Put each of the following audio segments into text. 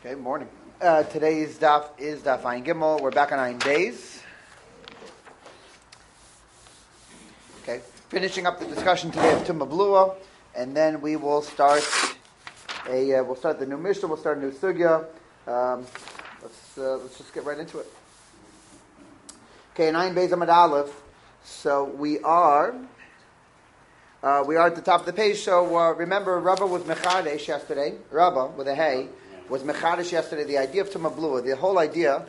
Okay, morning. Today's daf is daf Ayin Gimel. We're back on Ayin Days. Okay, finishing up the discussion today of Tumah Blua, and then we will start we'll start the new Mishnah. We'll start a new sugya. Let's just get right into it. Okay, in Ayin Beis Amud Aleph. So we are at the top of the page. So remember, Rabba was Mechadesh yesterday. Rabba with a hay was Mechadesh yesterday. The idea of Tumah Blua, the whole idea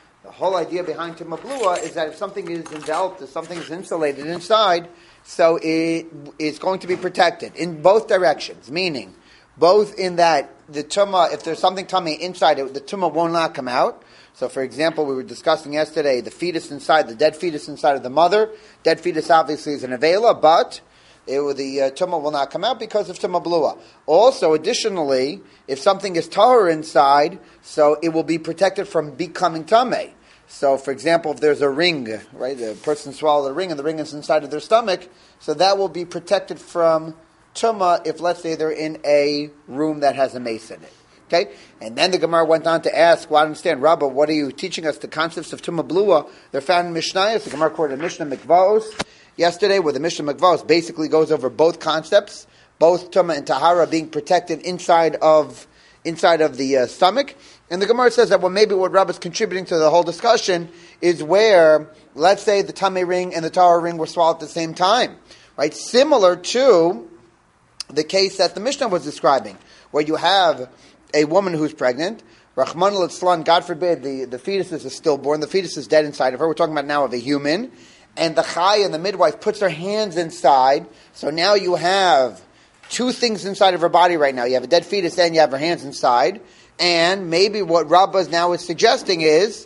behind Tumah Blua is that if something is enveloped, if something is insulated inside, so it is going to be protected in both directions. Meaning, both in that the Tumah, if there's something tummy inside it, the Tumah will not come out. So, for example, we were discussing yesterday the fetus inside, the dead fetus inside of the mother. Dead fetus obviously is an avela, but the tumah will not come out because of tumah blua. Also, additionally, if something is tahor inside, so it will be protected from becoming tameh. So, for example, if there's a ring, right, the person swallowed a ring and the ring is inside of their stomach, so that will be protected from tumah if, let's say, they're in a room that has a mace in it. Okay, and then the Gemara went on to ask, well, I understand, Rabba, what are you teaching us? The concepts of Tumah Blua, they're found in Mishnayos. The Gemara quoted Mishnah Mikvaos yesterday, where the Mishnah Mikvaos basically goes over both concepts, both Tumah and Tahara being protected inside of the stomach. And the Gemara says that maybe what Rabba is contributing to the whole discussion is where, let's say, the Tameh ring and the Tahara ring were swallowed at the same time, right? Similar to the case that the Mishnah was describing, where you have a woman who's pregnant, Rahman al-Islan, God forbid, the fetus is a stillborn, the fetus is dead inside of her. We're talking about now of a human, and the chai and the midwife puts her hands inside. So now you have two things inside of her body right now. You have a dead fetus and you have her hands inside. And maybe what Rabbah now is suggesting is,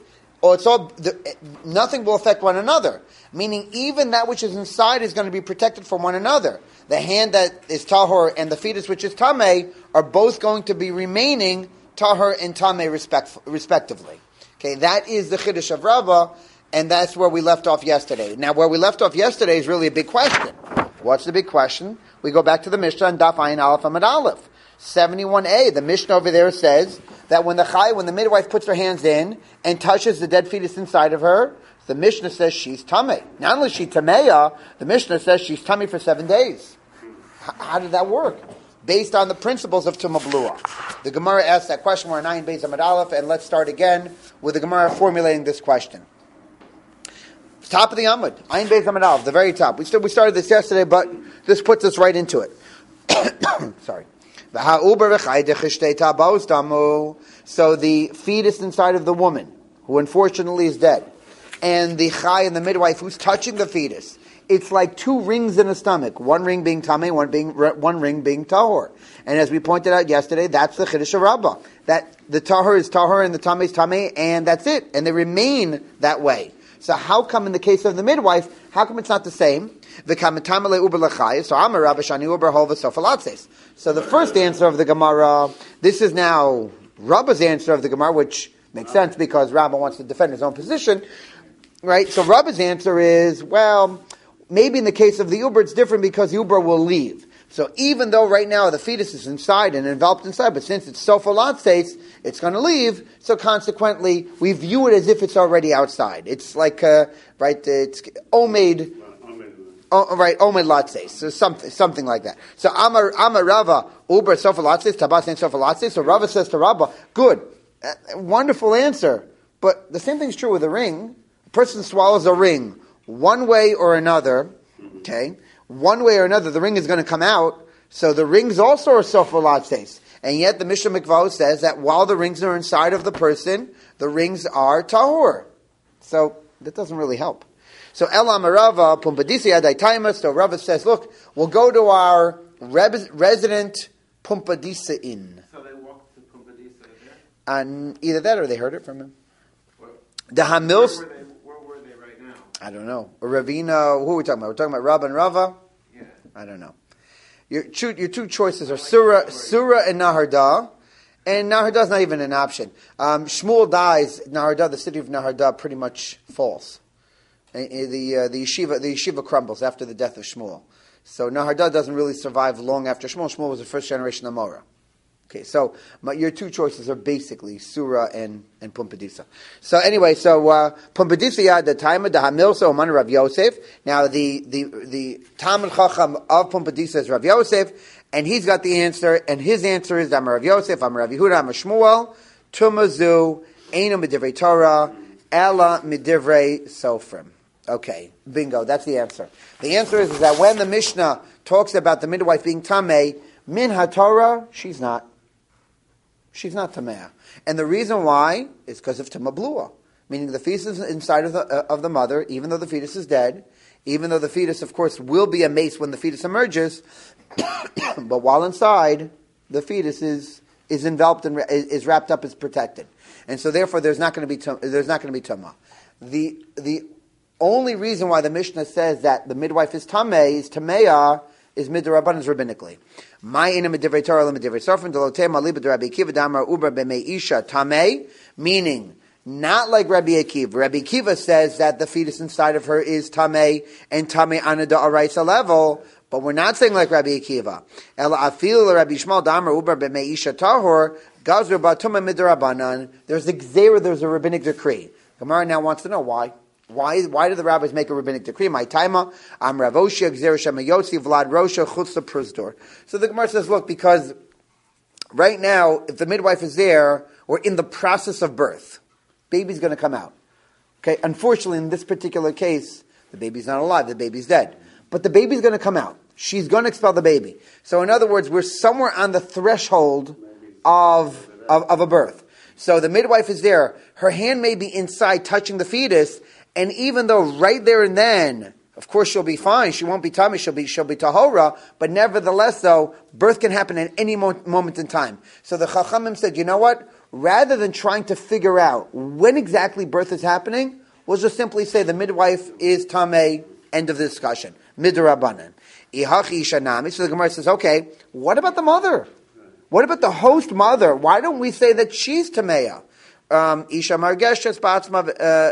nothing will affect one another. Meaning even that which is inside is going to be protected from one another. The hand that is tahor and the fetus which is tameh are both going to be remaining tahor and tameh respectively. Okay, that is the chiddush of Rabbah, and that's where we left off yesterday. Now, where we left off yesterday is really a big question. What's the big question? We go back to the Mishnah and Daf Ayin Aleph Amud Aleph 71a. The Mishnah over there says that when the midwife puts her hands in and touches the dead fetus inside of her, the Mishnah says she's tameh. Not only is she tameya, the Mishnah says she's tameh for 7 days. How did that work? Based on the principles of Tumah Blua. The Gemara asks that question. We're in Ayin Beis Amud Aleph, and let's start again with the Gemara formulating this question. Top of the Amud, Ayin Beis Amud Aleph, the very top. We started this yesterday, but this puts us right into it. Sorry. So the fetus inside of the woman, who unfortunately is dead, and the chai and the midwife who's touching the fetus, it's like two rings in a stomach. One ring being tameh, one ring being tahor. And as we pointed out yesterday, that's the chiddush of Rabbah. That the tahor is tahor and the tameh is tameh, and that's it. And they remain that way. So how come in the case of the midwife, how come it's not the same? So the first answer of the Gemara, this is now Rabbah's answer of the Gemara, which makes sense because Rabbah wants to defend his own position. Right? So Rabbah's answer is, well, maybe in the case of the Uber, it's different because the Uber will leave. So even though right now the fetus is inside and enveloped inside, but since it's sophalatses, it's going to leave. So consequently, we view it as if it's already outside. It's like, it's omed, omed latses, so something like that. So Amar Rava, Uber sophalatses, Tabas and sophalatses. So Rava says to Rabba, good, wonderful answer. But the same thing's true with a ring. A person swallows a ring one way or another, okay? One way or another, the ring is going to come out. So the rings also are sophalatses. And yet the Mishnah Mikvaos says that while the rings are inside of the person, the rings are tahor. So that doesn't really help. So Elam Rava, Pumpadisi Adai Taima, so Rava says, look, we'll go to our resident Pumpadisa inn. So they walked to Pumpadisa there? And either that or they heard it from him. The Hamils. Where were they right now? I don't know. Ravina, who are we talking about? We're talking about Rabba and Rava? Yeah. I don't know. Your two choices are Surah and Naharda. And Naharda is not even an option. Shmuel dies, Naharda, the city of Naharda, pretty much falls. The yeshiva crumbles after the death of Shmuel. So Naharda doesn't really survive long after Shmuel. Shmuel was the first generation of Amora. Okay, so your two choices are basically Surah and Pumbedisa. So anyway, Pumbedisa the time of the Hamilsa Oman Rav Yosef. Now the Talmud Chacham of Pumbedisa is Rav Yosef, and he's got the answer, and his answer is Amar Rav Yosef, Amar Rav Yehuda, Amar Shmuel, Tumazu, Eino Midivrei Torah, Ela Midivrei Sofrim. Okay, bingo, that's the answer. The answer is that when the Mishnah talks about the midwife being Tameh, Min HaTorah, she's not. She's not Tameh. And the reason why is because of Tamablua, meaning the fetus is inside of the mother, even though the fetus is dead, even though the fetus, of course, will be a mace when the fetus emerges, but while inside, the fetus is enveloped and is wrapped up, is protected. And so therefore there's not going to be Tumah. The only reason why the Mishnah says that the midwife is Tameh, is Tameah, is midrabanan rabbinically. My ina midivrei Torah le midivrei Sofrim delotem ali b'Rabbi Akiva damar uber b'mei isha tamei, meaning not like Rabbi Akiva. Rabbi Akiva says that the fetus inside of her is tamei and tamei anada araisa level, but we're not saying like Rabbi Akiva. Ela afil Rabbi Shmuel damar uber b'mei isha tahor gazur b'tumah midrabanan. There's a gzera, there's a rabbinic decree. Gemara now wants to know why. Why do the rabbis make a rabbinic decree? My taima, am Rav Oshia, Gzer Shemayotzi, Vlad Rosha, Chutz Pruzdor. So the Gemara says, look, because right now, if the midwife is there, we're in the process of birth. Baby's going to come out. Okay, unfortunately, in this particular case, the baby's not alive, the baby's dead. But the baby's going to come out. She's going to expel the baby. So in other words, we're somewhere on the threshold of a birth. So the midwife is there. Her hand may be inside touching the fetus, and even though right there and then, of course she'll be fine, she won't be tummy, she'll be tahora, but nevertheless though, birth can happen at any moment in time. So the Chachamim said, you know what? Rather than trying to figure out when exactly birth is happening, we'll just simply say the midwife is tameh, end of the discussion. Midrabanan. Ihachi ishanami. So the Gemara says, okay, what about the mother? What about the host mother? Why don't we say that she's tameya? Isha margeshes ba'atzma.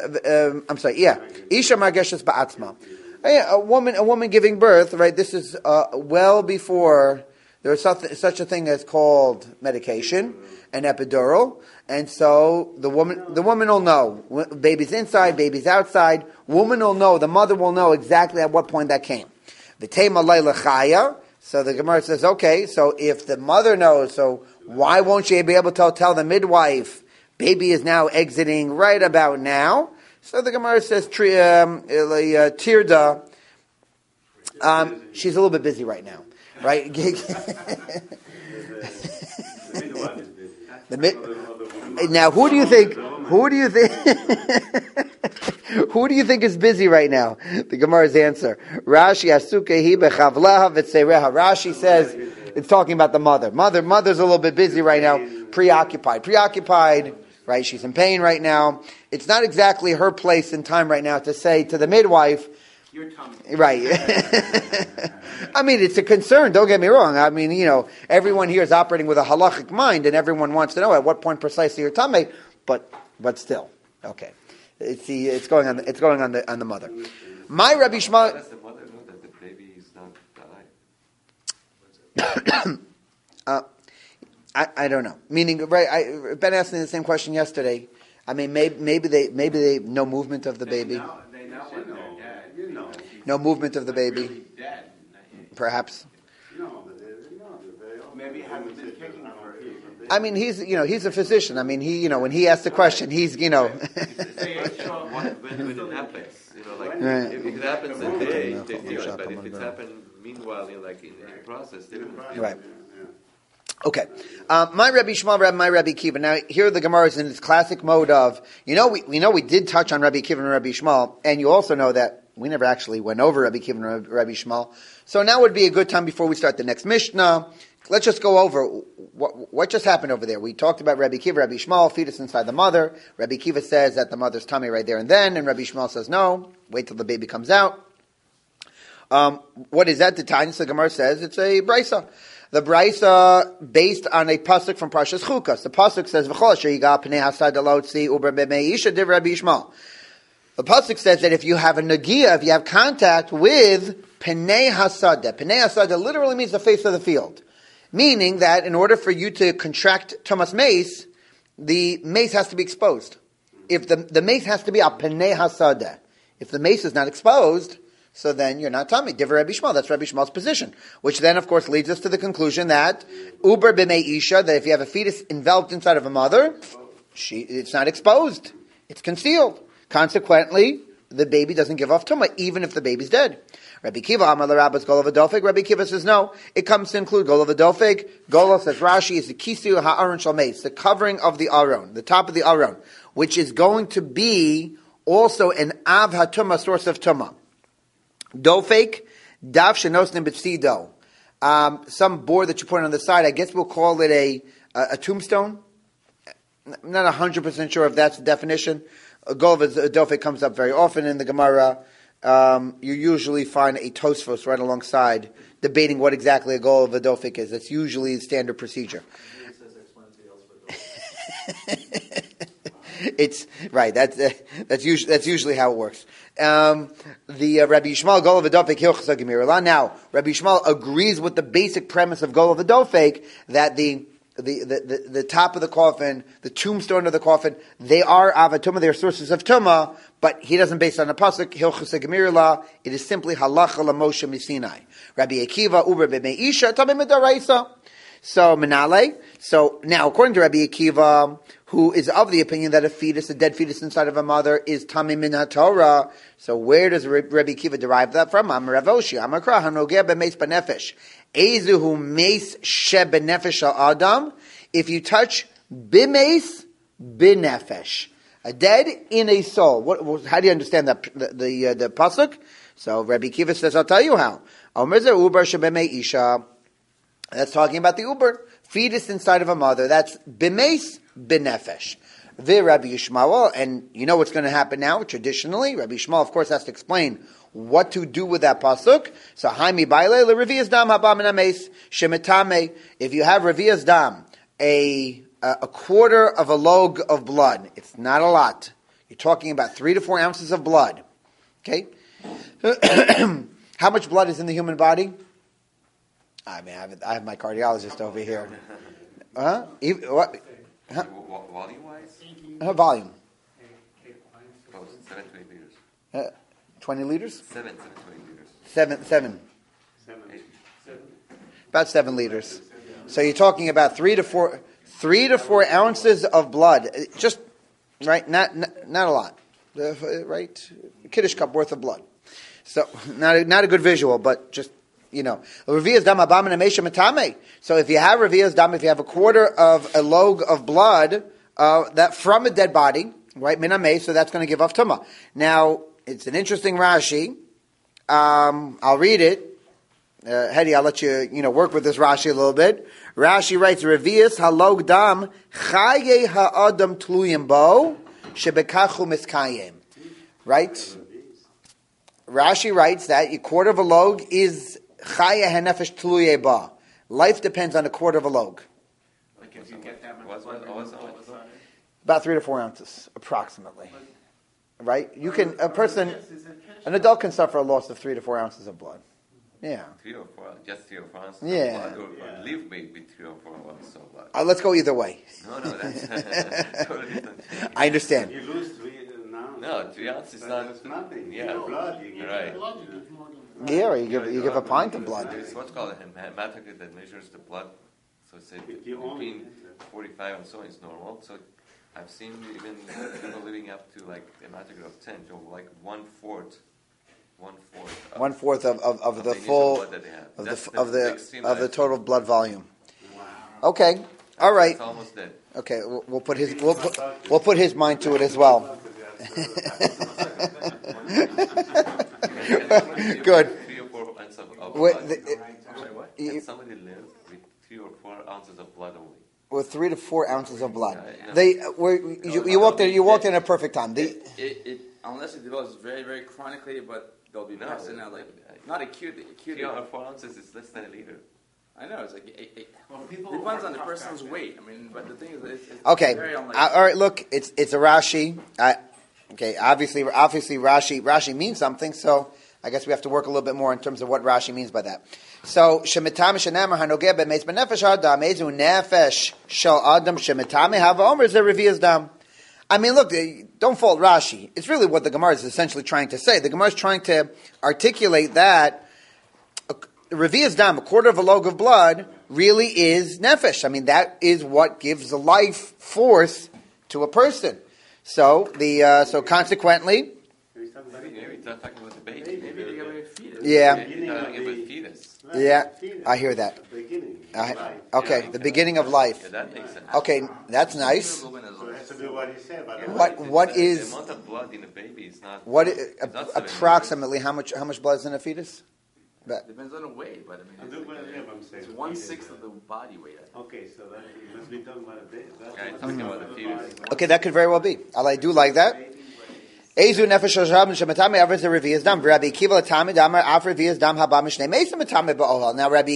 Isha margeshes ba'atzma. A woman giving birth, right? This is well before there was such a thing as called medication and epidural, and so the woman will know. Baby's inside, baby's outside. Woman will know. The mother will know exactly at what point that came. V'tema layla chaya. So the Gemara says, okay, so if the mother knows, so why won't she be able to tell the midwife? Baby is now exiting right about now. So the Gemara says, Tirda, she's a little bit busy right now, right? Now, who do you think? Who do you think is busy right now? The Gemara's answer. Rashi asukehi bechavleha v'tzereha. Rashi says it's talking about the mother. Mother's a little bit busy right now, preoccupied. Right, she's in pain right now. It's not exactly her place and time right now to say to the midwife, your tummy. Right. I mean, it's a concern, don't get me wrong. I mean, everyone here is operating with a halachic mind, and everyone wants to know at what point precisely your tummy, but still. Okay. It's going on the mother. My Rabbi Shmuel. Does the mother know that the baby is not alive? I don't know. Meaning, right? Ben asked me the same question yesterday. I mean, maybe they no movement of the baby. They know when they're dead. No movement of the baby. Dead. Perhaps. Maybe haven't been kicking her. I mean, he's a physician. I mean, when he asks the question, he's. When it happens, Right. If it happens a day, they feel it. But if it's happened meanwhile, in process, they don't feel Right. Okay. My Rabbi Shmuel, my Rabbi Akiva. Now, here the Gemara is in its classic mode of, we did touch on Rabbi Akiva and Rabbi Shmuel, and you also know that we never actually went over Rabbi Akiva and Rabbi Shmuel. So now would be a good time before we start the next Mishnah. Let's just go over what just happened over there. We talked about Rabbi Akiva, Rabbi Shmuel, fetus inside the mother. Rabbi Akiva says that the mother's tummy right there and then, and Rabbi Shmuel says no, wait till the baby comes out. What is that? The Tanya, the Gemara says it's a brisa. The brisa based on a pasuk from Parshas Chukas. The pasuk says, "V'chol sheyiga pnei hasad alotzi uber b'mei isha div Rabbi Shmuel." The pasuk says that if you have a nagia, if you have contact with pnei hasada literally means the face of the field. Meaning that in order for you to contract Tumas Mace, the mace has to be exposed. If the mace has to be al penei hasadeh. If the mace is not exposed, so then you're not tummy. Divrei Rabbi Shmuel. That's Rabbi Shmuel's position. Which then, of course, leads us to the conclusion that uber b'mei isha, that if you have a fetus enveloped inside of a mother, it's not exposed. It's concealed. Consequently, the baby doesn't give off tumah, even if the baby's dead. Rabbi Kiva Amar l'Rabbas Gol of Adofik. Rabbi Kiva says no. It comes to include Gol of Adofik. Gol, says Rashi, is the kisu ha'aron shel meis, the covering of the aron, the top of the aron, which is going to be also an av hatumah, source of tumah. Dofek, dav shenosnim b'tzido. Some board that you put on the side, I guess we'll call it a tombstone. I'm not 100% sure if that's the definition. A Gol of Adofik comes up very often in the Gemara. You usually find a Tosfos right alongside, debating what exactly a Gol of Adofik is. That's usually the standard procedure. It's right. That's usually how it works. The Rabbi Yishmael Gol of Adofik Hilchos HaGemirah. Now, Rabbi Yishmael agrees with the basic premise of Gol of Adofik that the top of the coffin, the tombstone of the coffin, they are avatuma, they are sources of tuma, but he doesn't base it on a pasuk, Hilchos HaGemirah. It is simply halacha l'Moshe misinai. Rabbi Akiva uber b'mei isha tamim midaraisa. So Menale. So now, according to Rabbi Akiva, who is of the opinion that a dead fetus inside of a mother, is tamim min haTorah. So where does Rabbi Akiva derive that from? Amar Rav Oshi, Amar Kra hanogeh b'meis b'nefesh. Ezuhu meis she b'nefesh al-adam. If you touch b'meis b'nefesh, a dead in a soul. How do you understand that the pasuk? So Rabbi Akiva says, I'll tell you how. Omer ze uber she b'mei isha. That's talking about the uber, fetus inside of a mother. That's b'meis b'nefesh. The Rabbi Yishmael, and you know what's going to happen now. Traditionally, Rabbi Yishmael, of course, has to explain what to do with that pasuk. So haimi baile lerevias dam haba min hameis shemetame. If you have revias dam, a quarter of a log of blood, it's not a lot. You're talking about 3 to 4 ounces of blood. Okay, how much blood is in the human body? I mean, I have my cardiologist over here. What? Huh? Volume-wise? Volume. Oh, 7 to 8 liters. 20 liters? 7 to 20 liters. 7. About 7 liters. So you're talking about 3 to 4 ounces of blood. Just, right? Not a lot. Right? Kiddush cup worth of blood. So, not a good visual, but just, you know. So if you have Revi'as Dam, if you have a quarter of a log of blood, that from a dead body, right, minameh, so that's going to give off tumah. Now, it's an interesting Rashi. I'll read it. Hedi, I'll let you work with this Rashi a little bit. Rashi writes, Revi'as halog dam chaye ha'adam tluyim bo shebekachu miskayim. Right? Rashi writes that a quarter of a log is chaya hanefesh tluye ba. Life depends on a quarter of a log. About 3 to 4 ounces, approximately. Right? An adult can suffer a loss of 3 to 4 ounces of blood. Yeah. 3 or 4, just 3 or 4 ounces yeah. of blood, or live maybe 3 or 4 ounces of blood. Let's go either way. No, that's totally different. I understand. You lose 3 ounces. No, 3 ounces is not. That's nothing. Yeah. Blood, you get right. Yeah, or you give a pint of blood. There's what's called a hematocrit that measures the blood. So it's between 45 and so on is normal. So I've seen even people living up to like a hematocrit of 10, so like 1/4. 1/4 of the full of the total blood volume. Wow. Okay. All right. It's almost dead. Okay. We'll put his mind to it as well. Good. 3 or 4 ounces of blood. Can somebody live with 3 or 4 ounces of blood only? With 3 to 4 ounces of blood. Yeah, You walked in at a perfect time. Unless it develops very, very chronically, but they'll be passing out not acutely. 3 or 4 ounces is less than a liter. I know, it's like it depends on the person's weight. I mean, but the thing is, it's okay. Very unlikely. All right, look, it's a Rashi. Okay, obviously, Rashi means something. So I guess we have to work a little bit more in terms of what Rashi means by that. So shemitame shenamar hanogeh bemeis benefesh adam ezu nefesh shel adam shemitame hava omer is a revius dam. I mean, look, don't fault Rashi. It's really what the Gemara is essentially trying to say. The Gemara is trying to articulate that revius dam, a quarter of a log of blood, really is nefesh. I mean, that is what gives life force to a person. So so consequently, Maybe he's not talking about the baby. Maybe they got a fetus. yeah, He's not talking about fetus. yeah, I hear that. Okay, the beginning of life. Yeah, that makes sense. Okay, that's nice. So it has to do what he said. What is the amount of blood in a baby is not approximately how much blood is in a fetus? Depends on the weight, but I mean, it's 1/6 of the body weight. Okay, so that he must be talking about a baby. Okay, talking about the fetus. Okay, that could very well be. I do like that. Ezu nefesh shashabim shematame avers the revius dam. Rabbi Akiva latame damar af revius dam haba mishnei meisa matame ba'ohel. Now Rabbi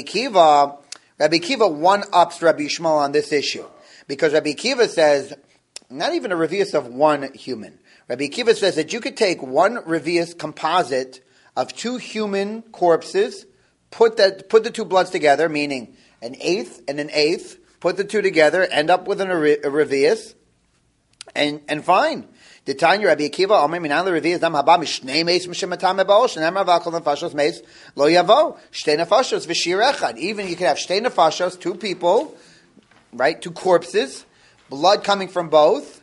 Akiva one-ups Rabbi Yishmael on this issue. Because Rabbi Akiva says, not even a revius of one human. Rabbi Akiva says that you could take one revius composite of two human corpses, put the two bloods together, meaning an eighth and an eighth, put the two together, end up with a revius, and fine. The Tanya Rabbi Akiva Omer Minan LeRevius Dam Haba Mishnei Meis Mishematame Baal Shenemar V'Akol Nefashos Meis Lo Yavo Shtei Nefashos V'Shir Echad. Even you could have Shtei Nefashos, two people, right, two corpses, blood coming from both.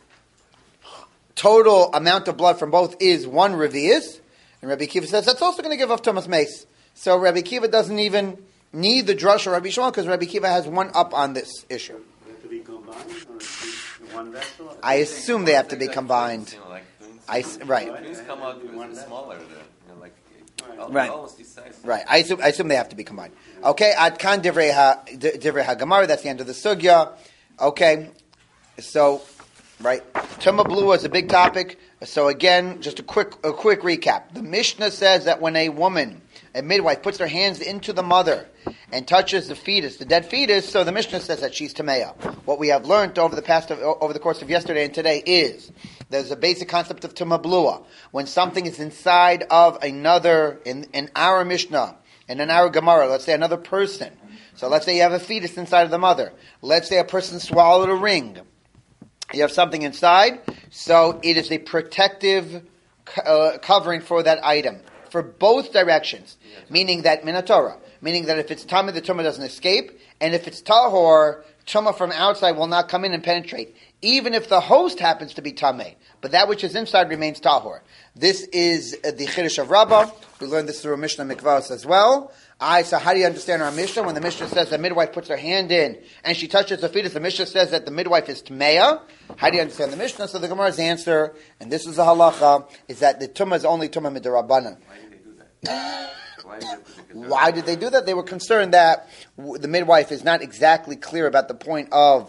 Total amount of blood from both is one revius. And Rabbi Akiva says that's also going to give off Tumas Meis. So Rabbi Akiva doesn't even need the drush of Rabbi Shmuel because Rabbi Akiva has one up on this issue. They have to be combined or one vessel? I assume they have to be combined. Like twins. Right. Twins come out with smaller than Right. almost this size. Right. I assume they have to be combined. Okay. Ad kan divrei haGemara. That's the end of the sugya. Okay. So, right. Tumah blua is a big topic. So again, just a quick recap. The Mishnah says that when a midwife, puts her hands into the mother and touches the fetus, the dead fetus, so the Mishnah says that she's Tameya. What we have learned over the course of yesterday and today is there's a basic concept of Tumah blua. When something is inside of another, in our Mishnah, and in our Gemara, let's say another person. So let's say you have a fetus inside of the mother. Let's say a person swallowed a ring. You have something inside, so it is a protective covering for that item, for both directions, meaning that minatora, meaning that if it's tumah, the tumah doesn't escape, and if it's tahor, tumah from outside will not come in and penetrate, even if the host happens to be tameh, but that which is inside remains tahor. This is the Chiddush of Rabbah. We learned this through Mishnah Mikvahos as well. So how do you understand our Mishnah? When the Mishnah says the midwife puts her hand in and she touches the fetus, the Mishnah says that the midwife is Tmeya. How do you understand the Mishnah? So the Gemara's answer, and this is the halacha, is that the Tumah is only Tumah Midirabanan. Why did they do that? Why did they do that? They were concerned that the midwife is not exactly clear about the point of,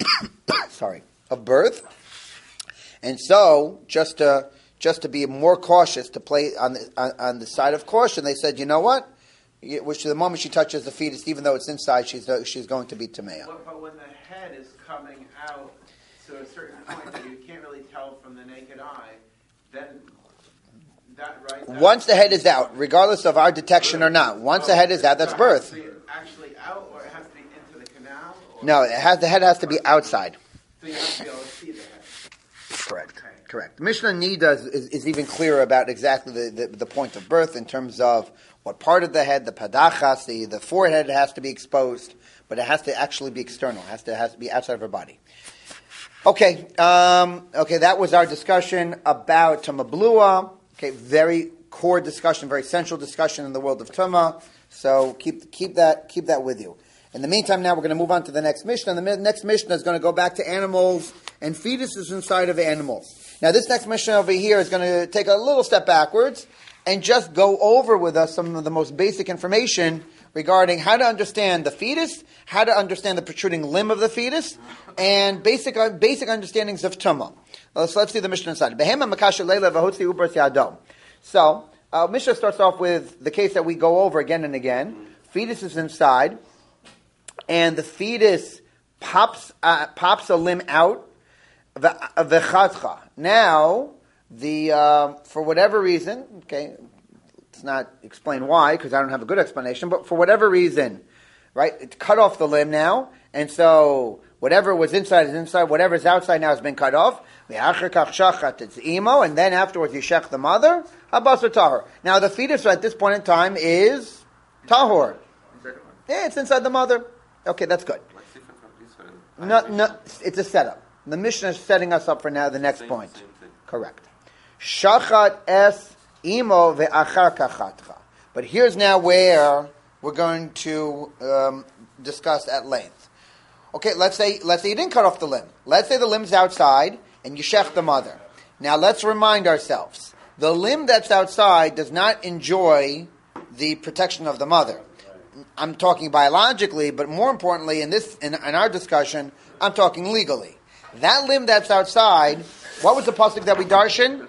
of birth. And so, just to be more cautious, to play on the side of caution, they said, you know what? Which the moment she touches the fetus, even though it's inside, she's going to be Tameya. But when the head is coming out to a certain point that you can't really tell from the naked eye, then that right. Once the head is out, regardless of our detection or not, once the head is out, that's birth. Actually out, or it has to be into the canal? Or? No, the head has to be outside. So you have to be able to see the head. Correct. Mishnah Nida is even clearer about exactly the point of birth in terms of what part of the head, the padachas, the forehead has to be exposed, but it has to actually be external. It has to be outside of her body. Okay, that was our discussion about Tumah blua. Okay, very core discussion, very central discussion in the world of Tumah. So keep that with you. In the meantime, now we're going to move on to the next Mishnah. And the next Mishnah is going to go back to animals and fetuses inside of animals. Now, this next Mishnah over here is going to take a little step backwards and just go over with us some of the most basic information regarding how to understand the fetus, how to understand the protruding limb of the fetus, and basic understandings of Tumah. Let's see the Mishnah inside. So, Mishnah starts off with the case that we go over again and again. Fetus is inside, and the fetus pops a limb out. Now, for whatever reason, okay, It's not explain why, because I don't have a good explanation, but for whatever reason, right, it's cut off the limb now, and so whatever was inside is inside, whatever's outside now has been cut off. It's imo, and then afterwards you shech the mother, habasar tahor. Now the fetus at this point in time is tahor. Yeah, it's inside the mother. Okay, that's good. What's different from this one? No, it's a setup. The Mishnah is setting us up for now the next point. Same thing. Correct. Shachat es imo ve'achar kachatcha. But here's now where we're going to discuss at length. Okay, let's say you didn't cut off the limb. Let's say the limb's outside and you shech the mother. Now let's remind ourselves. The limb that's outside does not enjoy the protection of the mother. I'm talking biologically, but more importantly in our discussion, I'm talking legally. That limb that's outside, what was the pasuk that we darshan?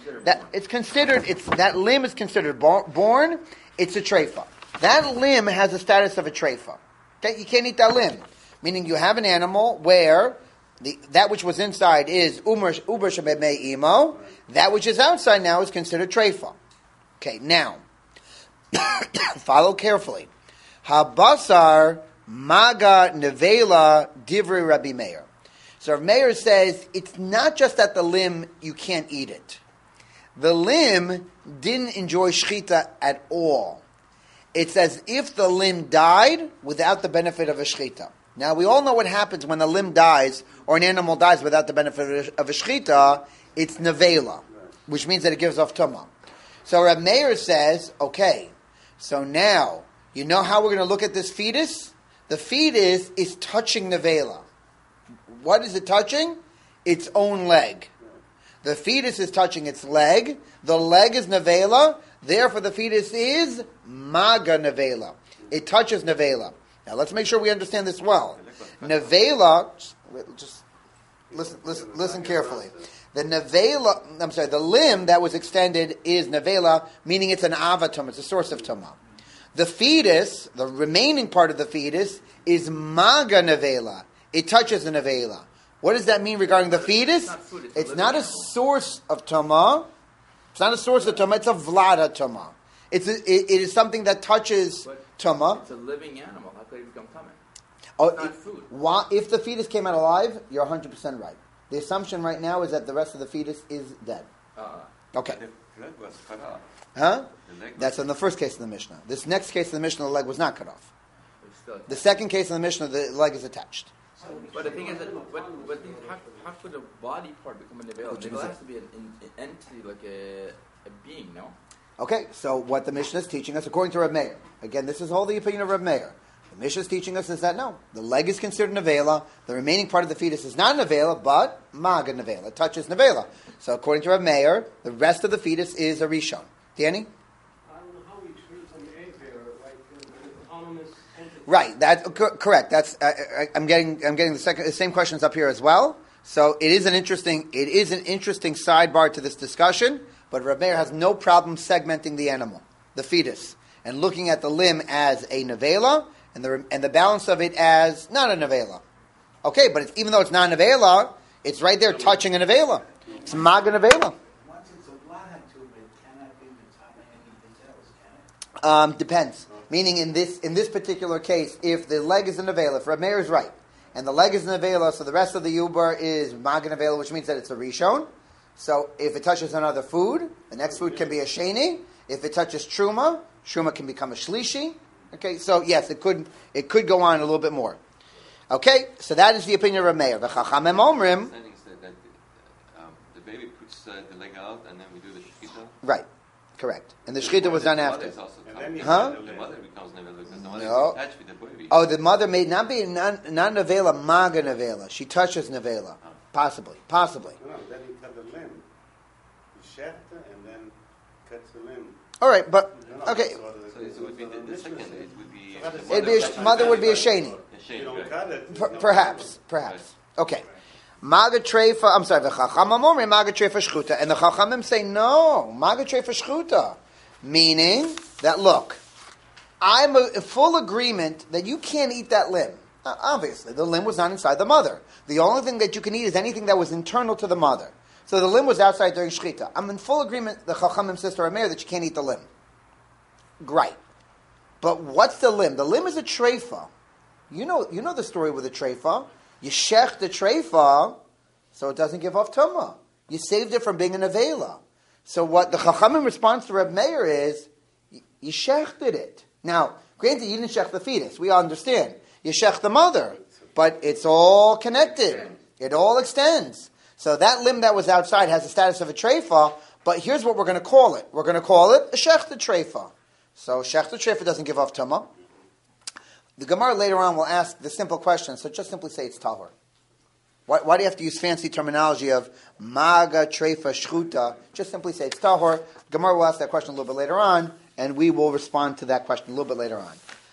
That limb is considered born. It's a treifa. That limb has the status of a treifa. Okay, you can't eat that limb. Meaning you have an animal where that which was inside is uber shebemei imo. That which is outside now is considered treifa. Okay, now follow carefully. Habasar maga nevela divrei Rabbi Meir. So Rav Meir says it's not just that the limb you can't eat it. The limb didn't enjoy shechita at all. It's as if the limb died without the benefit of a shechita. Now we all know what happens when a limb dies or an animal dies without the benefit of a shechita. It's nevela, which means that it gives off tumah. So Rav Meir says, okay, so now you know how we're going to look at this fetus? The fetus is touching nevela. What is it touching? Its own leg. The fetus is touching its leg. The leg is nevela. Therefore, the fetus is maga nevela. It touches nevela. Now, let's make sure we understand this well. Nevela, just listen carefully. The limb that was extended is nevela, meaning it's an avatum. It's a source of tumah. The fetus, the remaining part of the fetus, is maga nevela. It touches the nevela. What does that mean regarding the fetus? It's not a source of tumah. It's not a source of tumah. It's a vlada tumah. It is something that touches tumah. It's a living animal. How could it become tumah? Oh, It's not food. If the fetus came out alive, you're 100% right. The assumption right now is that the rest of the fetus is dead. Okay. The leg was cut off. Huh? The leg was That's in the first case of the Mishnah. This next case of the Mishnah, the leg was not cut off. It's still The second case of the Mishnah, the leg is attached. But the thing is that, how could a body part become a nevela? Nevela has to be an entity, like a being, no? Okay, so what the Mishnah is teaching us, according to Rav Meir, again, this is all the opinion of Rav Meir. The Mishnah is teaching us is that no, the leg is considered nevela, the remaining part of the fetus is not nevela, but maga nevela, it touches nevela. So according to Rav Meir, the rest of the fetus is a rishon. Danny? I don't know how we treat an egg there, like an autonomous entity. Right, that's correct. That's I'm getting the same questions up here as well. So it is an interesting sidebar to this discussion. But Rav Meir has no problem segmenting the animal, the fetus, and looking at the limb as a nevela and the balance of it as not a nevela. Okay, but even though it's not a nevela, it's right there touching a nevela. It's maga nevela. Once it's a vlada tube, it cannot be mitzvah anything else, can it? Depends. Meaning in this particular case, if the leg is a nevela, if Rav Meir is right, and the leg is a nevela, so the rest of the yubar is maga nevela, which means that it's a rishon. So if it touches another food, the next food can be a sheni. If it touches truma can become a shlishi. Okay, so yes, it could go on a little bit more. Okay, so that is the opinion of Rav Meir. V'chachamim omrim. that the baby puts the leg out and then we do the shechita. Right, correct. And the shechita was done after. Huh? The mother becomes nevela because the mother is attached with the baby. Oh, the mother may not be not nevela, maga nevela. She touches nevela. Possibly. No, then you cut the limb. You shech and then cuts the limb. All right, but okay. So it would be the second. It would be. It'd be mother would be a sheni. You don't cut it. Perhaps. Okay. Maga treifa. I'm sorry. V'chachamim omrim maga treifa shchuta, and the chachamim say no. Maga treifa shchuta, meaning that look, I'm in full agreement that you can't eat that limb. Obviously, the limb was not inside the mother. The only thing that you can eat is anything that was internal to the mother. So the limb was outside during shechita. I'm in full agreement, the Chachamim says to Rav Meir, that you can't eat the limb. Right. But what's the limb? The limb is a treifa. You know the story with the treifa. You shech the treifa, so it doesn't give off tumah. You saved it from being an avela. So what the Chachamim response to Reb Meir is, you shechted it. Now, granted, you didn't shech the fetus. We all understand. You shech the mother. But it's all connected. It all extends. So that limb that was outside has the status of a treifa, but here's what we're going to call it. We're going to call it a shechta treifa. So shechta treifa doesn't give off tumah. The Gemara later on will ask the simple question, so just simply say it's tahor. Why do you have to use fancy terminology of maga, treifa, shchuta? Just simply say it's tahor. Gemara will ask that question a little bit later on, and we will respond to that question a little bit later on.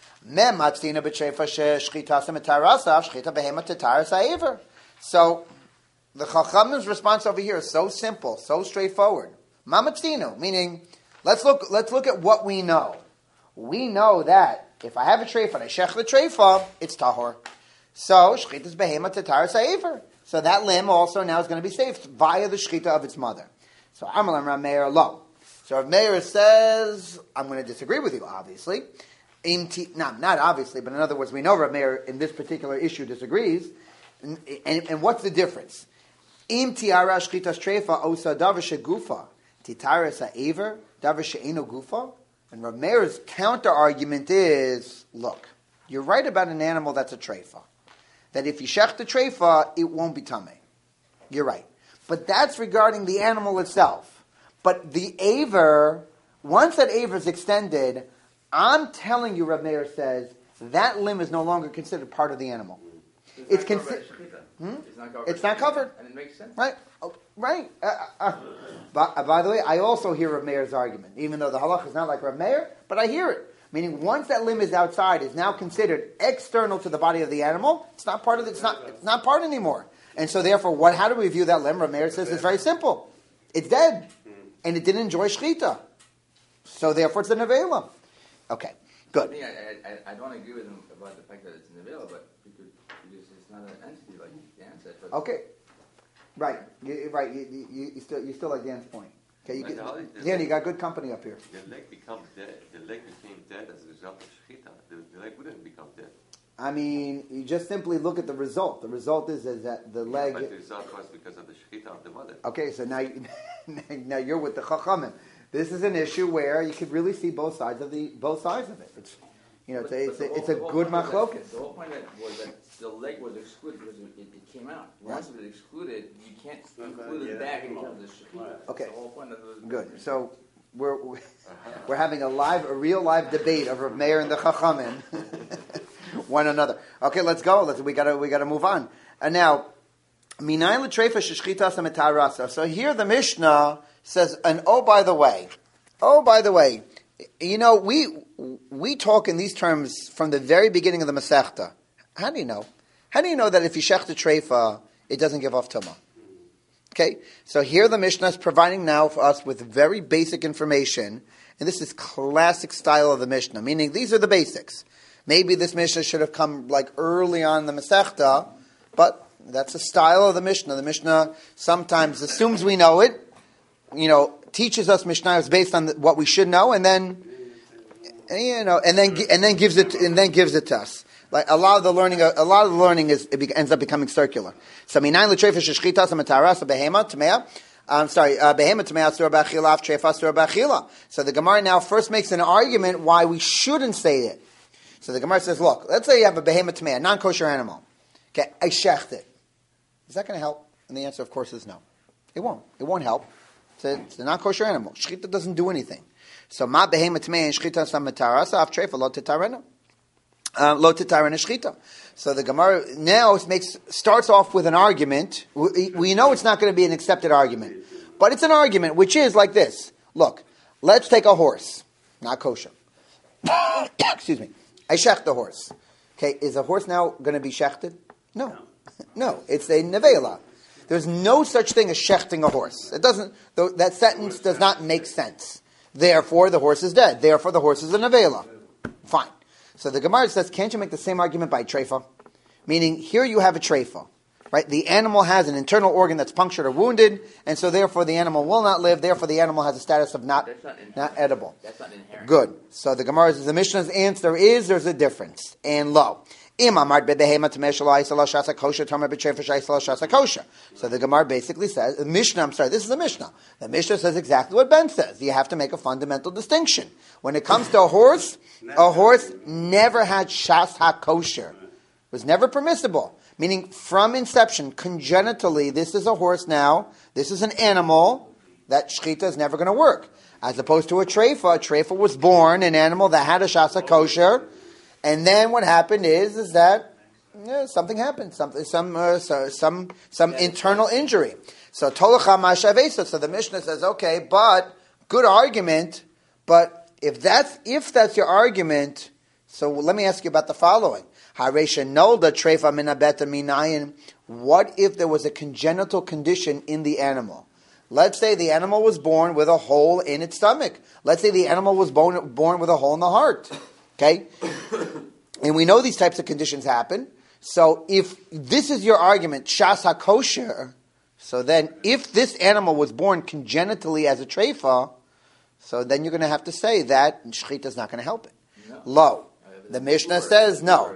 So, the Chachamim's response over here is so simple, so straightforward. Mamatzino, meaning, let's look at what we know. We know that if I have a treifa and I shech the treifa, it's tahor. So, shchitas behema tetar sa'iver. So that limb also now is going to be saved via the shchita of its mother. So, Amalam Rav Meir lo. So, Rav Meir says, I'm going to disagree with you, obviously. Not obviously, but in other words, we know Rav Meir in this particular issue disagrees. And what's the difference? Im tiara shchitas treifa osa davar shegufa titara sa'iver davar she'eno gufa. And Rav Meir's counter argument is, look, you're right about an animal that's a treifa. That if you shech the treifa, it won't be tameh. You're right. But that's regarding the animal itself. But the aver, once that aver is extended, I'm telling you, Rav Meir says, that limb is no longer considered part of the animal. It's considered. It's not covered. And it makes sense. Right. Oh, right. By the way, I also hear Rav Meir's argument, even though the halach is not like Rav Meir, but I hear it. Meaning, once that limb is outside, is now considered external to the body of the animal. It's not part of it. It's not part anymore. And so, therefore, how do we view that limb? Rav Meir says it's very simple. It's dead, and it didn't enjoy shchita. So, therefore, it's a nevela. Okay, good. I don't agree with him about the fact that it's an nevela, but because it's not an entity like Dan said. Okay, right. You still like Dan's point. Okay, Dan, you got good company up here. The leg becomes dead. The leg became dead as a result of shechita. The leg wouldn't become dead. I mean, you just simply look at the result. The result is that the leg. But the result was because of the shechita of the mother. Okay, so now you're with the chachamim. This is an issue where you could really see both sides of it. It's it's a good machlokas. The whole point was that the leg was excluded because it came out. Once it was excluded, you can't include it back in terms of shechita. Okay, the whole point of the good. So we're having a real live debate of Rav Meir and the chachamim, one another. Okay, let's go. We gotta move on. And now, minayin l'treifa sheshchita sametarasa. So here the Mishnah says, and by the way, we talk in these terms from the very beginning of the Masechta. How do you know? How do you know that if you shech the treifa, it doesn't give off tumah? Okay, so here the Mishnah is providing now for us with very basic information, and this is classic style of the Mishnah, meaning these are the basics. Maybe this Mishnah should have come like early on in the Masechta, but that's the style of the Mishnah. The Mishnah sometimes assumes we know it, teaches us Mishnah based on what we should know, and then gives it to us. Like a lot of the learning ends up becoming circular. So minayin l'treifa sheshchita samatara behema tmea. Behema tmea asur b'achila, treifa asur b'achila. So the Gemara now first makes an argument why we shouldn't say it. So the Gemara says, look, let's say you have a behema tmea, non-kosher animal. Okay, I shecht it. Is that going to help? And the answer, of course, is no. It won't. It won't help. It's a non-kosher animal. Shechita doesn't do anything. So ma behema tmea and shechita samatara af treifa lo tetarena. Lo tetarena shechita. So the Gemara now starts off with an argument. We know it's not going to be an accepted argument, but it's an argument which is like this. Look, let's take a horse, not kosher. Excuse me. I shecht the horse. Okay, is a horse now going to be shechted? No. It's a nevela. There's no such thing as shechting a horse. It doesn't. That sentence does not make sense. Therefore, the horse is dead. Therefore, the horse is a nevela. Fine. So the Gemara says, can't you make the same argument by treifa? Meaning, here you have a treifa. right? The animal has an internal organ that's punctured or wounded, and so therefore the animal will not live. Therefore, the animal has a status of not edible. That's not inherent. Good. So the Mishnah's answer is there's a difference. And lo. So the Gemara basically says, this is a Mishnah. The Mishnah says exactly what Ben says. You have to make a fundamental distinction. When it comes to a horse never had shas ha-kosher. It was never permissible. Meaning, from inception, congenitally, this is a horse now, this is an animal, that shechita is never going to work. As opposed to a treifa was born, an animal that had a shas ha-kosher, and then what happened is that something happened, some internal injury. So tolacha mashavesa. So the Mishnah says, okay, but good argument. But if that's your argument, so let me ask you about the following: Haresha nolda treifa mina beta minayin. What if there was a congenital condition in the animal? Let's say the animal was born with a hole in its stomach. Let's say the animal was born with a hole in the heart. Okay? And we know these types of conditions happen. So if this is your argument, shas ha-kosher, so then if this animal was born congenitally as a treifa, so then you're going to have to say that shechita is not going to help it. No. Lo. The Mishnah says no.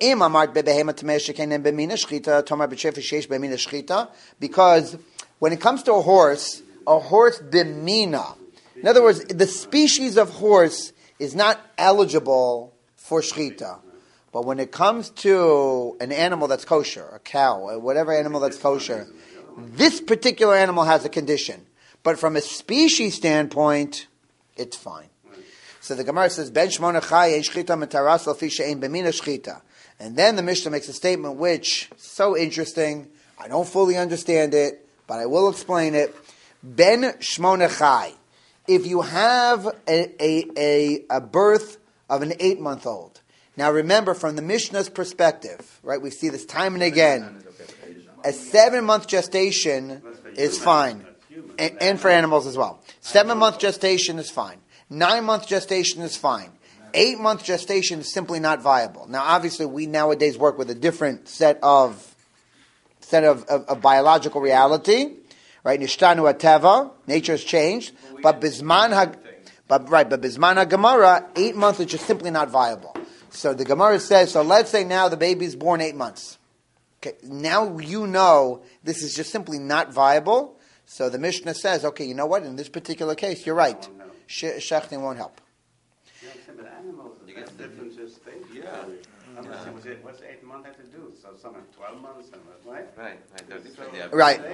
Because when it comes to a horse bimina, in other words, the species of horse is not eligible for shechita. But when it comes to an animal that's kosher, a cow, whatever animal that's kosher, this particular animal has a condition. But from a species standpoint, it's fine. So the Gemara says, Ben shmona chai ein shchita metaras al fi she'ein b'mina shchita. And then the Mishnah makes a statement which is so interesting. I don't fully understand it, but I will explain it. Ben shmona chai. If you have a birth of an 8-month-old. Now remember, from the Mishnah's perspective, right, we see this time and again, a 7-month gestation is fine. And for animals as well. 7-month gestation is fine. 9-month gestation is fine. 8-month gestation is simply not viable. Now obviously we nowadays work with a different set of biological reality. Right? Nishtanu ateva, nature has changed. But Bisman ha-Gemara, 8 months is just simply not viable. So the Gemara says, so let's say now the baby's born 8 months. Okay, now you know this is just simply not viable. So the Mishnah says, okay, you know what? In this particular case, you're right. Shechting won't help. But animals, that's different stage. Yeah. What's 8 months have to do? So some have 12 months, some have, right? Right.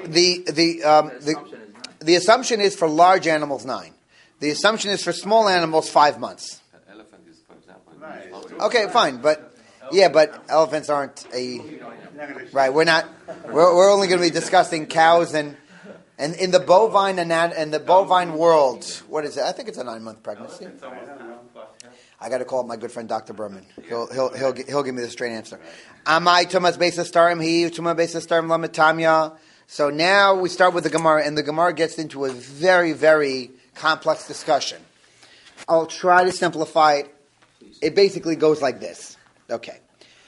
The assumption is for large animals 9. The assumption is for small animals 5 months. Elephant is, for example. Right. Okay, fine, but elephants aren't right. We're only going to be discussing cows and in the bovine and the bovine world. What is it? I think it's a 9-month pregnancy. I got to call up my good friend Dr. Berman. He'll give me the straight answer. Amai tumas beisa starim he tumas beisa starim lamitamya. So now we start with the Gemara, and the Gemara gets into a very, very complex discussion. I'll try to simplify it. It basically goes like this. Okay.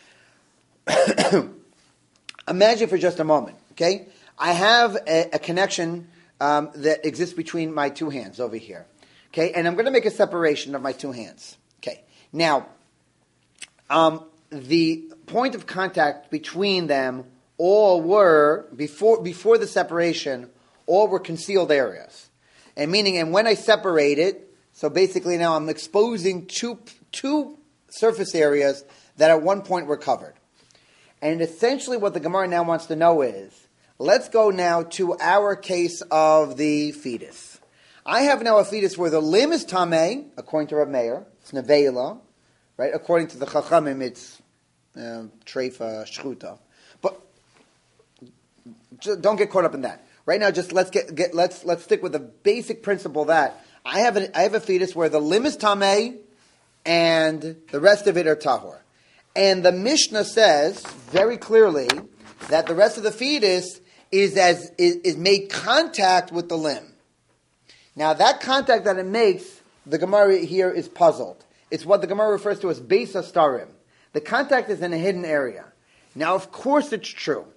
Imagine for just a moment, okay? I have a connection that exists between my two hands over here. Okay, and I'm going to make a separation of my two hands. Okay, now, the point of contact between them all were, before the separation, all were concealed areas. And when I separate it, so basically now I'm exposing two surface areas that at one point were covered. And essentially what the Gemara now wants to know is, let's go now to our case of the fetus. I have now a fetus where the limb is tameh, according to Rav Meir, it's nevela, right? According to the Chachamim, it's treifa, shchuta. But don't get caught up in that. Right now, just let's stick with the basic principle that I have a fetus where the limb is tameh and the rest of it are tahor. And the Mishnah says very clearly that the rest of the fetus is made contact with the limb. Now that contact that it makes, the Gemara here is puzzled. It's what the Gemara refers to as beis hastarim. The contact is in a hidden area. Now of course it's true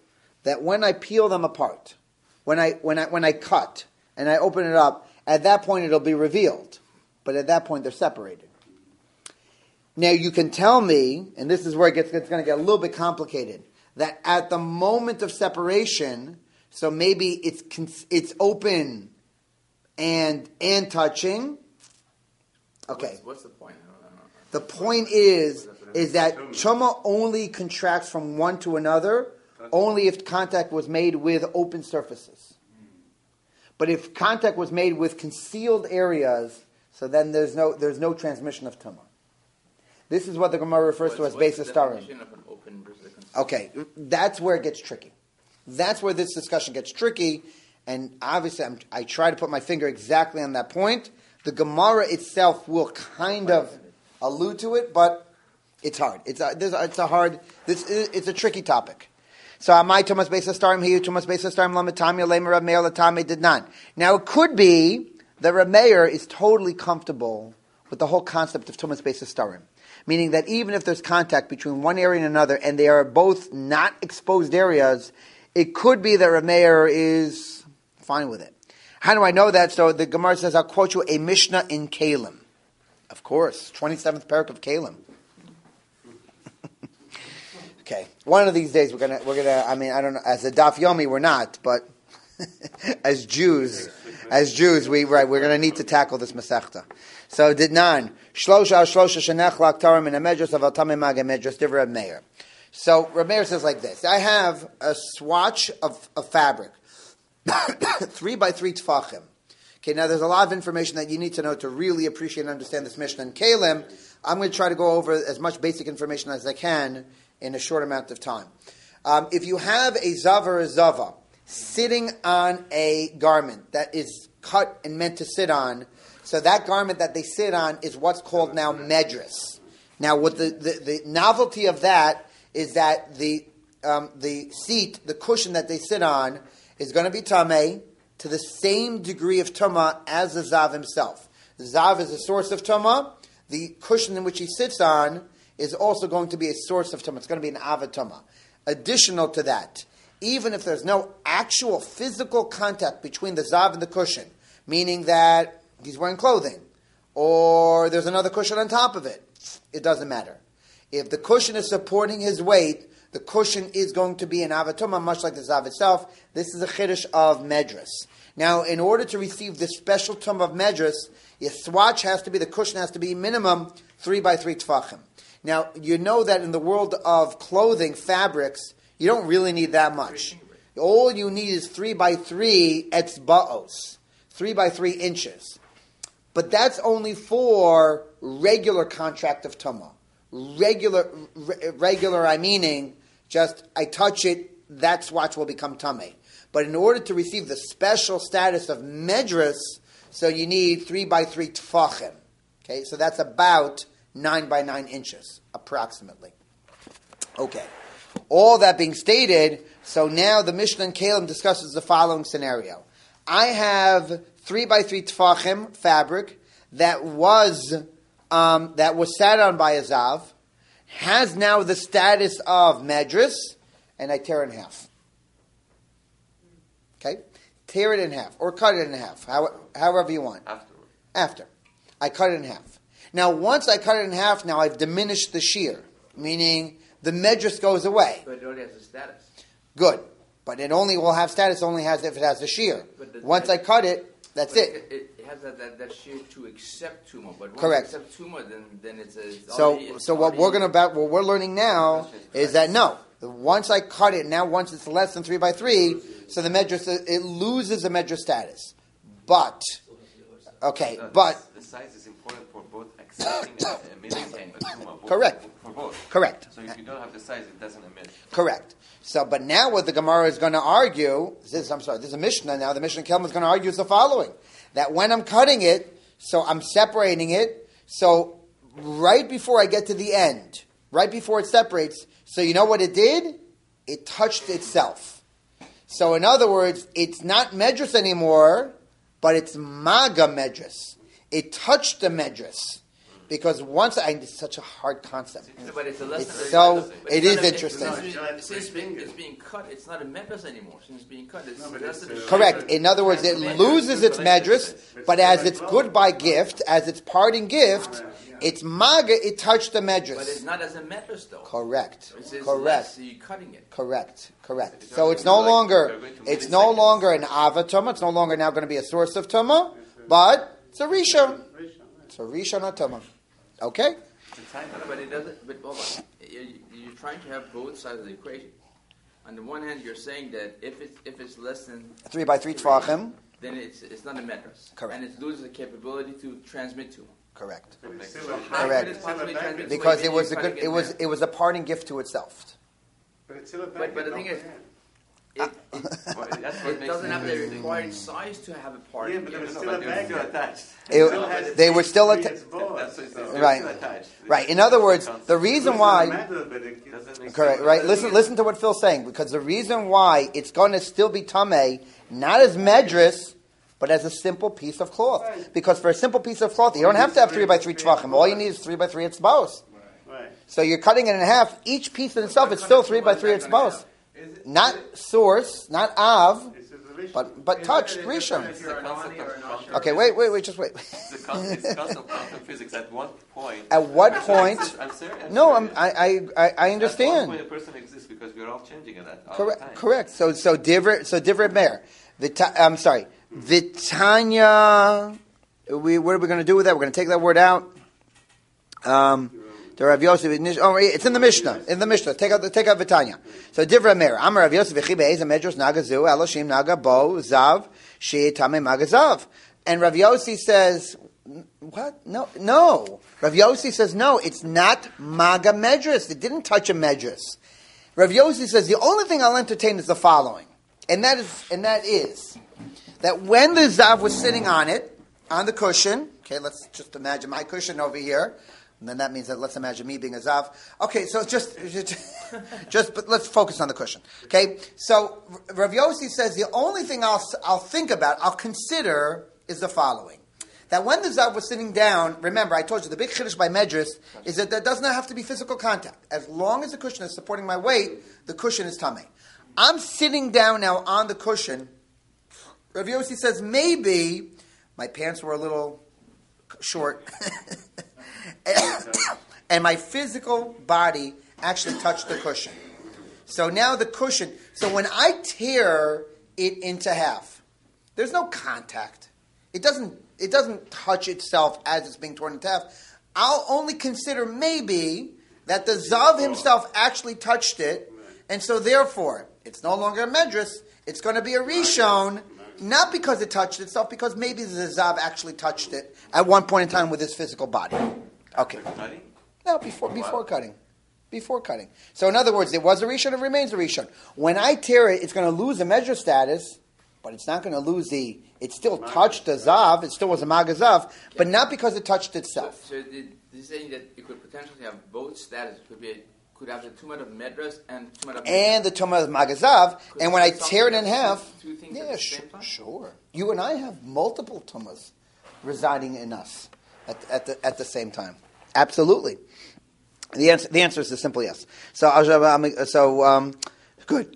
that when I peel them apart, when I cut and I open it up, at that point it'll be revealed. But at that point they're separated. Now you can tell me, and this is where it's going to get a little bit complicated, that at the moment of separation, so maybe it's open and touching. Okay. What's the point? I don't know. The point is that Tumah only contracts from one to another only if contact was made with open surfaces. But if contact was made with concealed areas, so then there's no transmission of Tumah. This is what the Gemara refers to as Beis Starim. Okay, that's where it gets tricky. That's where this discussion gets tricky, and obviously I try to put my finger exactly on that point. The Gemara itself will kind of allude to it, but it's hard. It's a tricky topic. So Amai Tumas Beis Starim Hiyu Tumas Beis Starim Lametami Lemer Rav Meir Latame did not. Now it could be that Rav Meir is totally comfortable with the whole concept of Tumas Beis Starim, meaning that even if there's contact between one area and another, and they are both not exposed areas, it could be that Rav Meir is fine with it. How do I know that? So the Gemara says, I'll quote you a Mishnah in Kalim. Of course, 27th parak of Kalim. Okay, one of these days we're gonna. I mean, I don't know. As a Daf Yomi, we're not, but as Jews, we're gonna need to tackle this Masechta. So Didnan Shlosha Shenech Laktarim in a Medras of Altamim Magam Medras Divrei Meir. So Rav Meir says like this: I have a swatch of fabric, 3 by 3 tfachim. Okay, now there's a lot of information that you need to know to really appreciate and understand this Mishnah in Kalim. I'm going to try to go over as much basic information as I can in a short amount of time. If you have a zav or a zava sitting on a garment that is cut and meant to sit on, so that garment that they sit on is what's called now medras. Now, what the novelty of that is that the seat, the cushion that they sit on, is going to be tameh to the same degree of tumah as the zav himself. The zav is a source of tumah. The cushion in which he sits on is also going to be a source of tumah. It's going to be an avad tumah. Additional to that, even if there's no actual physical contact between the zav and the cushion, meaning that he's wearing clothing, or there's another cushion on top of it, it doesn't matter. If the cushion is supporting his weight, the cushion is going to be an avad tumah, much like the zav itself. This is a chiddush of medras. Now, in order to receive this special tumah of medras, your swatch has to be, the cushion has to be minimum 3 by 3 tfachim. Now, you know that in the world of clothing, fabrics, you don't really need that much. All you need is 3 by 3 etzba'os, 3 by 3 inches. But that's only for regular contract of tumah. Regular, I meaning, just I touch it, that swatch will become tameh. But in order to receive the special status of medras, so you need 3 by 3 tfachim. Okay, so that's about 9 by 9 inches, approximately. Okay. All that being stated, so now the Mishnah in Kalim discusses the following scenario. I have 3 by 3 tfachim fabric that was sat on by a zav, has now the status of medras, and I tear it in half. Okay? Tear it in half, or cut it in half, however you want. After. I cut it in half. Now, once I cut it in half, now I've diminished the shear, meaning the medras goes away. But it only has a status. Good. But it only will have status if it has the shear. Once I cut it, that's it. It has that shear to accept tumah. But once correct. It accepts tumah, then it's what we're learning now is that no. Once I cut it, now once it's less than 3 by 3, so the medras, it loses the medras status. But, okay, but the size is important for both accepting and emitting a tumah. Correct. For both. Correct. So if you don't have the size, it doesn't emit. Correct. So, but now what the Gemara is going to argue, this is a Mishnah now, the Mishnah in Kelm is going to argue is the following. That when I'm cutting it, so I'm separating it, so right before I get to the end, right before it separates, so you know what it did? It touched itself. So in other words, it's not medras anymore, but it's maga medras. It touched the medras. Because once it's such a hard concept. But it's a lesson. It is interesting. Since it's being cut, it's not a medras anymore. Since it's being cut, it's correct. In other words, it loses its medras, but as its goodbye gift, as its parting gift, it's maga. It touched the medras. But it's not as a medras though. Correct. Correct. So you're cutting it. Correct. So it's no longer an avatoma. It's no longer now going to be a source of tuma, but it's a rishon. It's a rishon atoma. Okay? But it doesn't. But hold on. You're trying to have both sides of the equation. On the one hand, you're saying that if it's less than 3 by 3 tvachim, then it's not a medras. Correct. And it loses the capability to transmit to. Correct. Correct. Because it was a parting gift to itself. But it's still a but the thing is, it doesn't have the required size to have a parting gift. But it's still attached. They were still attached. Right. In other words, the reason why. Correct. Right. Listen to what Phil's saying, because the reason why it's going to still be tameh, not as medras, but as a simple piece of cloth. Because for a simple piece of cloth, you don't have to have 3 by 3 tvachim. All you need is 3 by 3 etzbos. So you're cutting it in half. Each piece in itself is still 3 by 3 etzbos. Not source, not av, but touched rishon. Okay, wait, just wait. It's concept of quantum physics. At what point? At what point? No, I understand. At what point a person exists, because we're all changing it all the time. Correct. So divrei meir. I'm sorry. Vitanya. What are we going to do with that? We're going to take that word out. The Rav Yosef, it's in the Mishnah. Take out Vitanya. So divrei meir. Amar Rav Yosef v'chi be'ez medros nagazu eloshim naga bo zav she'etame magazav. And Rav Yossi says, what? No. Rav Yossi says, no, it's not maga medras. It didn't touch a medras. Rav Yossi says, the only thing I'll entertain is the following. And that is that when the zav was sitting on the cushion, okay, let's just imagine my cushion over here, and then that means that let's imagine me being a zav. Okay, so but let's focus on the cushion. Okay, so Rav Yossi says the only thing I'll think about, I'll consider, is the following: that when the zav was sitting down, remember I told you the big chiddush by medras is that there does not have to be physical contact. As long as the cushion is supporting my weight, the cushion is tamei. I'm sitting down now on the cushion. Rav Yossi says maybe my pants were a little short. And my physical body actually touched the cushion. So now the cushion, so when I tear it into half, there's no contact. It doesn't touch itself as it's being torn into half. I'll only consider maybe that the zav himself actually touched it, and so therefore it's no longer a medras, it's going to be a rishon, not because it touched itself, because maybe the zav actually touched it at one point in time with his physical body. Okay. No, before cutting. Before cutting. So in other words, it was a rishon, it remains a rishon. When I tear it, it's going to lose the measure status, but it's not going to lose it still touched the zav, it still was a magazav, but not because it touched itself. So this is saying that it could potentially have both status. It could have the tumah of medras and the tumah of magazav, and when I tear it in half, sure. You and I have multiple tumahs residing in us at the same time. Absolutely. The answer is a simple yes. So good.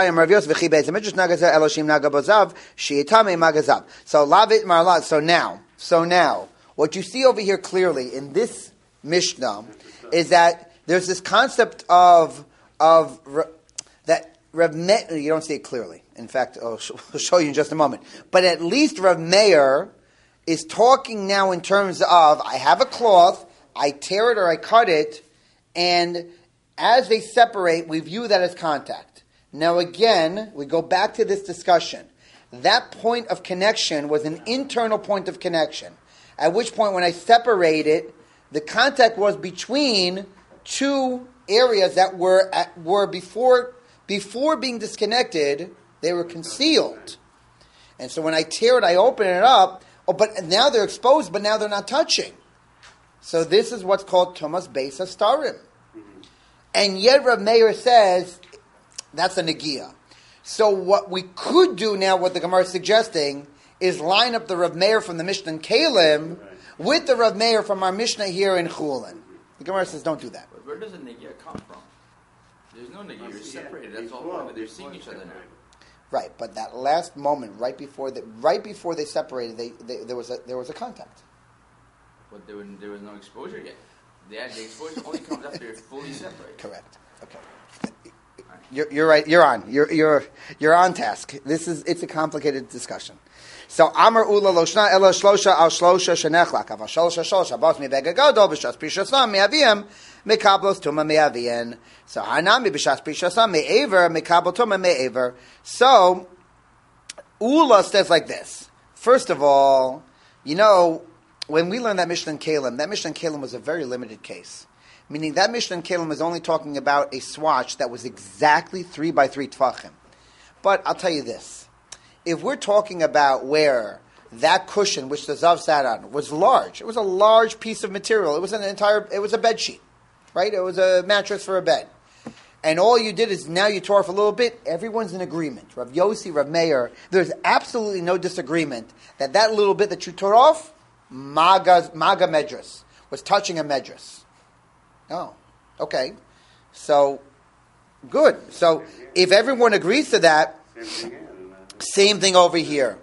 So lavit marlat. So now, what you see over here clearly in this Mishnah is that there's this concept of that Rav Meir. You don't see it clearly. In fact, I'll show you in just a moment. But at least Rav Meir is talking now in terms of I have a cloth, I tear it or I cut it, and as they separate, we view that as contact. Now again, we go back to this discussion. That point of connection was an internal point of connection. At which point, when I separate it, the contact was between two areas that were before being disconnected, they were concealed. And so when I tear it, I open it up, but now they're exposed, but now they're not touching. So this is what's called Tumas Beis Hastarim. And yet Rav Meir says, that's a Negiah. So what we could do now, what the Gemara is suggesting, is line up the Rav Meir from the Mishnah in Kalim with the Rav Meir from our Mishnah here in Chulin. The Gemara says, don't do that. But where does the Negia come from? There's no Negia. You're separated. That's all. They're seeing each other now. Right, but that last moment, right before they separated, there was a contact. But there was no exposure yet. The exposure only comes after you're fully separated. Correct. Okay. You're right. You're on. You're on task. It's a complicated discussion. So Amar Ula Loshna Ela Shlosha Al Shlosha Shenechlak Aval Shlosha Shlosha Bos Mi Bega Gadol B'Shas Prishasam Me'aviem Mekablos Tuma Me'avien. So Hanami B'Shas Prishasam Me'aver Mekabel Tuma Me'aver. So Ula says like this. First of all, when we learned that Mishnah in Kalim was a very limited case. Meaning that Mishnah in Kalim is only talking about a swatch that was exactly 3 by 3 tfachim. But I'll tell you this. If we're talking about where that cushion, which the Zav sat on, was large, it was a large piece of material. It was a bed sheet, right? It was a mattress for a bed. And all you did is now you tore off a little bit, everyone's in agreement. Rav Yossi, Rav Meir, there's absolutely no disagreement that little bit that you tore off, Maga Medras, was touching a Medras. Oh, okay. So, good. So, if everyone agrees to that, same thing over here.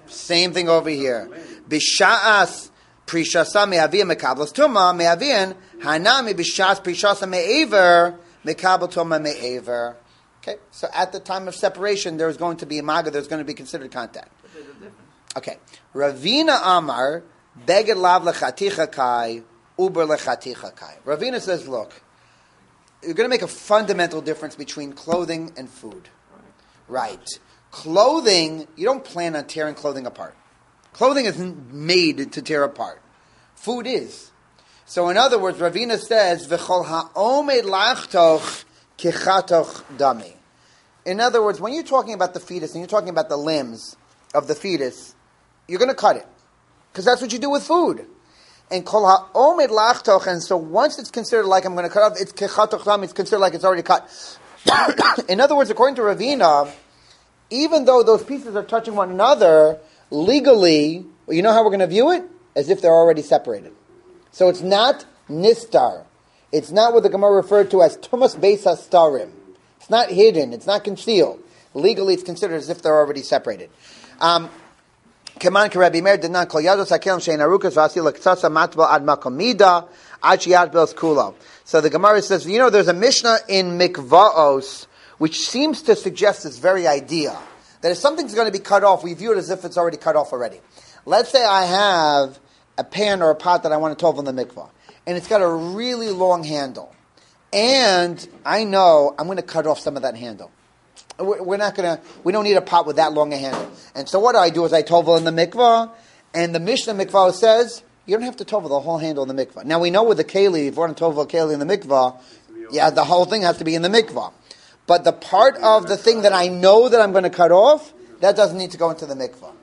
Bishas prishasa me'avien mekablos tuma me'avien hanami bishas prishasa me'aver mekabel tuma me'aver. Okay, so at the time of separation, there's going to be a maga. There's going to be considered contact. Okay, Ravina Amar beged lav lechaticha kai uber lechaticha kai. Ravina says, look, you're going to make a fundamental difference between clothing and food, right? Clothing, you don't plan on tearing clothing apart. Clothing isn't made to tear apart. Food is. So in other words, Ravina says, V'chol ha'omed lachtoch kichatoch dami. In other words, when you're talking about the fetus and you're talking about the limbs of the fetus, you're going to cut it. Because that's what you do with food. And kol ha'omed lachtoch, and so once it's considered like I'm going to cut off, it's kichatoch dami, it's considered like it's already cut. In other words, according to Ravina, even though those pieces are touching one another, legally, you know how we're going to view it? As if they're already separated. So it's not nistar. It's not what the Gemara referred to as tumas beis hastarim. It's not hidden. It's not concealed. Legally, it's considered as if they're already separated. Kaman k'Rabbi Meir did not kol yados hakelim shein arukas v'asi l'ktsasa matbel ad makomida ad sheyad bels kulo. So the Gemara says, there's a Mishnah in Mikvaos which seems to suggest this very idea, that if something's going to be cut off, we view it as if it's already cut off already. Let's say I have a pan or a pot that I want to tov in the mikvah, and it's got a really long handle, and I know I'm going to cut off some of that handle. We don't need a pot with that long a handle. And so what I do is I tovel in the mikvah, and the Mishnah mikvah says, you don't have to tovel the whole handle in the mikvah. Now we know with the keli, if you want to tovel a keli in the mikvah, the whole thing has to be in the mikvah. But the part of the thing that I know that I'm going to cut off, that doesn't need to go into the mikvah.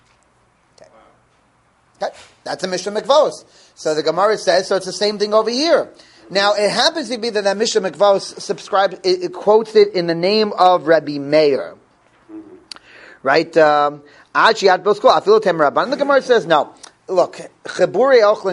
Okay? That's a Mishnah Mikvos. So the Gemara says, so it's the same thing over here. Now, it happens to be that Mishnah Mikvos it quotes it in the name of Rabbi Meir. Right? The Gemara says, no. Look, the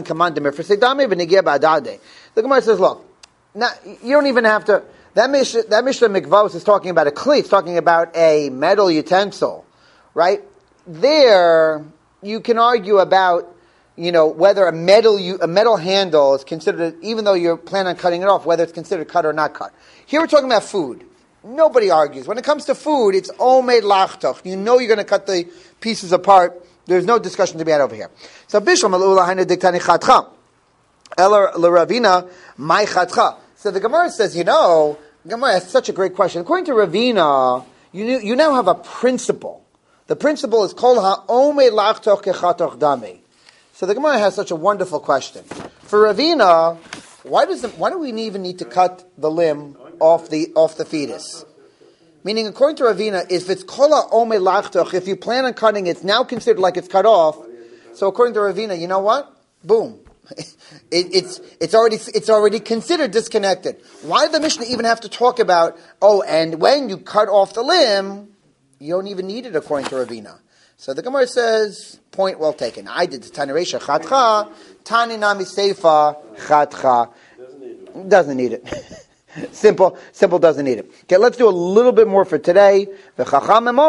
Gemara says, look, now, you don't even have to... That Mishnah Mikvos is talking about a kli. It's talking about a metal utensil, right? There, you can argue about, whether a metal handle is considered, even though you're planning on cutting it off, whether it's considered cut or not cut. Here we're talking about food. Nobody argues. When it comes to food, it's omed lachtoch. You're going to cut the pieces apart. There's no discussion to be had over here. So Bishlam alula haina diktani chatcha, ela l'Ravina my chatcha. So the Gemara says, Gemara has such a great question. According to Ravina, you now have a principle. The principle is kol ha'omed lachtoch kechatoch dami. So the Gemara has such a wonderful question. For Ravina, why do we even need to cut the limb off the fetus? Meaning, according to Ravina, if it's kol ha'omed lachtoch, if you plan on cutting it, it's now considered like it's cut off. So according to Ravina, you know what? Boom. It's already considered disconnected. Why did the Mishnah even have to talk about, and when you cut off the limb, you don't even need it according to Ravina. So the Gemara says, point well taken. I did the Tani Reisha Chatcha, Tani Nami Seifa Chatcha. Doesn't need it. Simple doesn't need it. Okay, let's do a little bit more for today. So the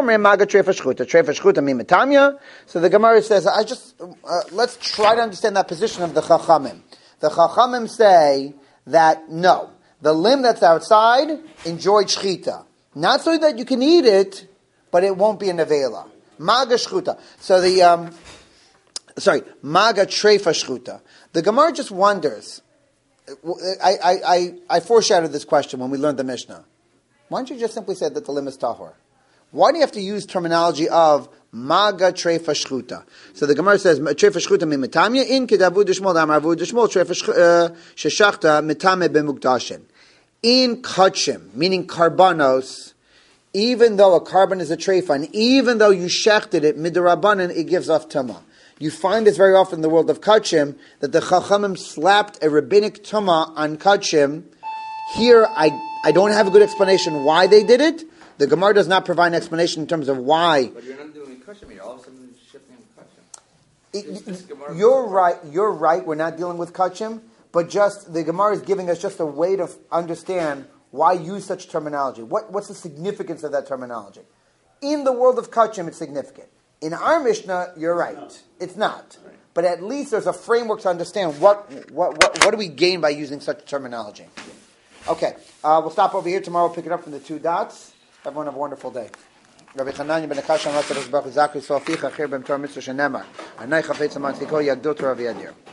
Gemara says, let's try to understand that position of the Chachamim. The Chachamim say that no, the limb that's outside enjoyed shchita. Not so that you can eat it, but it won't be a nevela. Maga shchuta. So maga trefa shchuta. The Gemara just wonders. I foreshadowed this question when we learned the Mishnah. Why don't you just simply say that the limb is tahor? Why do you have to use terminology of maga trefa shchuta? So the Gemara says trefa shchuta mimetamya in kedavu dishmol damavu dishmol trefa sheshachta mitame b'mukdashin. In kachim, meaning karbanos, even though a carbon is a trefa, and even though you shechted it midirabanan, it gives off tama. You find this very often in the world of kachim, that the Chachamim slapped a rabbinic tumah on kachim. Here, I don't have a good explanation why they did it. The Gemara does not provide an explanation in terms of why. But you're not doing kachim, you're all of a sudden shifting kachim. You're right, we're not dealing with kachim, but just, the Gemara is giving us just a way to understand why use such terminology. What's the significance of that terminology? In the world of kachim, it's significant. In our Mishnah, you're right. It's not. But at least there's a framework to understand what do we gain by using such terminology. Okay, we'll stop over here. Tomorrow we'll pick it up from the 2 dots. Everyone have a wonderful day. Rabbi Chananya ben Akasha, Zakri Soficha, Chir Bem Torah Mitzvah Shenemar. Anay Chafetz Aman Tiko Yagdot Rav Yadir.